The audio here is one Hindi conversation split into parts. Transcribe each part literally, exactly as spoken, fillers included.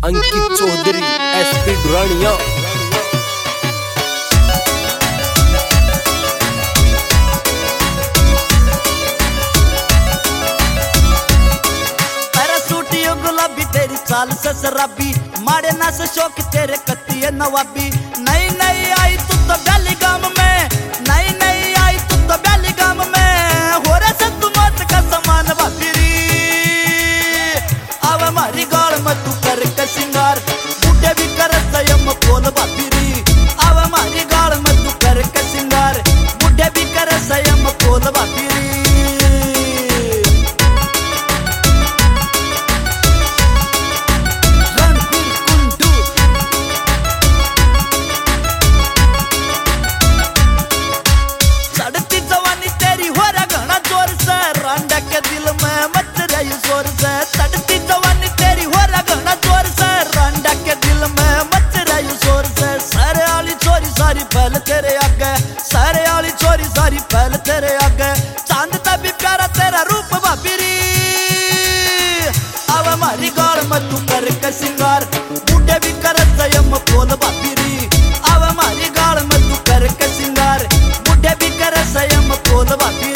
अंकित चौधरी एसपी डुरानिया। गुलाबी तेरी चाल से शराबी, मारे ना से शौक तेरे कत्ती है नवाबी। नई नई आई तू तो बैली गाम में, नई नई आई तू तो बैली गाम में। हो रे से तू मौत का समान बाबीरी, अब हमारी गाल में तू कर के सिंगार, बूढ़े भी कर संयम बोल बाबीरी। अब हमारी गाल में तू कर के सिंगार, बूढ़े भी कर संयम बोल बाबीरी। दिल में मच रही जोर से चढ़ती जवानी तेरी हो रहा जोर से, रांडा के दिल में मच रही जोर से। सारे वाली चोरी सारी पहल तेरे आगे, सारे वाली चोरी सारी पहल तेरे आगे। चांद तभी प्यारा तेरा रूप बाबीरी, अब हमारी गाल में तू कर के सिंगार, बूढ़े भी कर संयम बोल बाबीरी। अब हमारी गाल में तू कर के सिंगार, बूढ़े भी कर संयम बोल बाबीरी।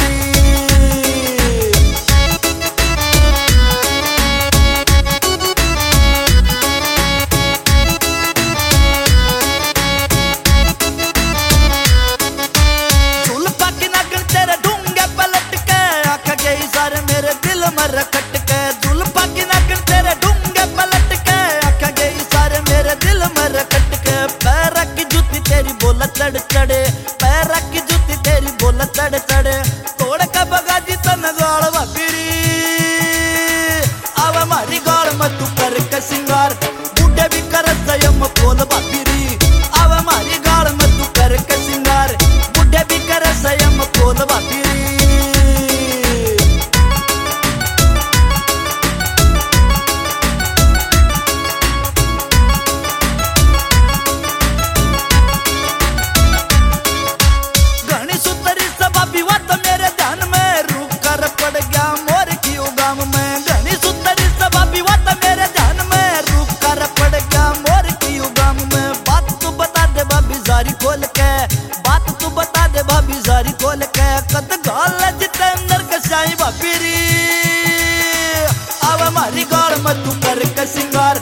रखट के जुल्फा की नाकन तेरे ढूंगे पलट के, आँखें गई सारे मेरे दिल में रखट के। पैर की जूती तेरी बोला चढ़ चढ़े, पैर की जूती तेरी बोला चढ़ चढ़े। तोड़ का बगा जी तन गाल बाबीरी, अब हमारी गाल में तू कर के सिंगार, बूढ़े भी कर संयम बोल बाबीरी। अब हमारी गाल में तू कर के सिंगार, बूढ़े भी कर संयम बोल बाबीरी। खोल के बात तू बता दे भाभी जारी खोल के, कद गाल जिते नरक शाही बाबीरी। अब हमारी गाल में तू कर के सिंगार,